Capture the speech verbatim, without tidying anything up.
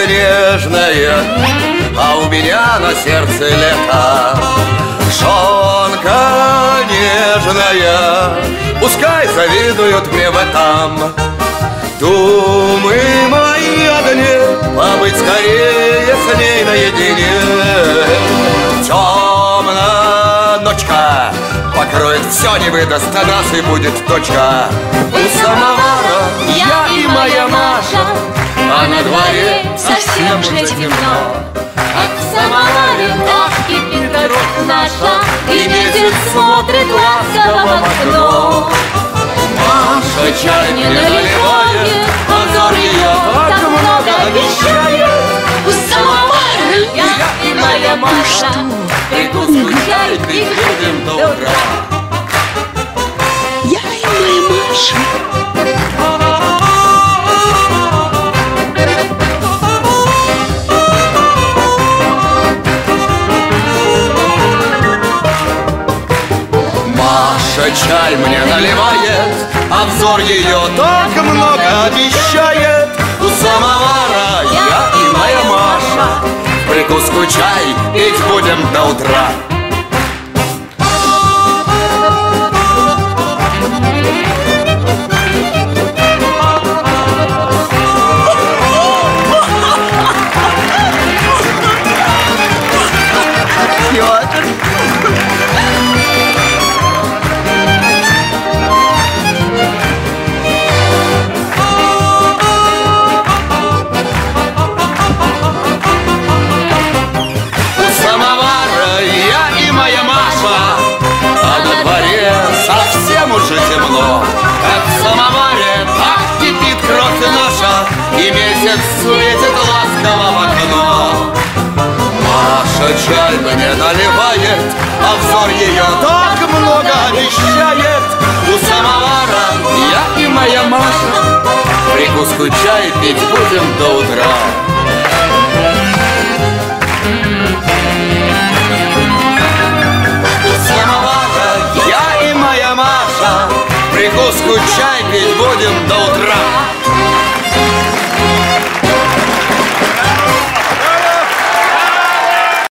нежная, а у меня на сердце лето. Жонка нежная, пускай завидуют мне в этом. Думы мои одни, побыть скорее с ней наедине. Темная ночка покроет все, не выдаст нас, и будет точка. У самовара я и моя Маша, а на дворе совсем уже темно. Как в самоваре так кипит кровь наша, и месяц смотрит ласково в окно. Маша чай не наливает, а взор ее так много обещает. У самовара я и моя Маша, прикуску чай пить будем до утра. Я и моя Маша. Маша чай мне наливает, а взор ее так много обещает. У самовара я и моя Маша, прикуску чай пить будем до утра. Темно, как в самоваре, так кипит кровь наша, и месяц светит ласково в окно. Маша чай мне наливает, а взор ее так много обещает. У самовара я и моя Маша, прикуску чай пить будем до утра. Прикуску чай пить будем до утра.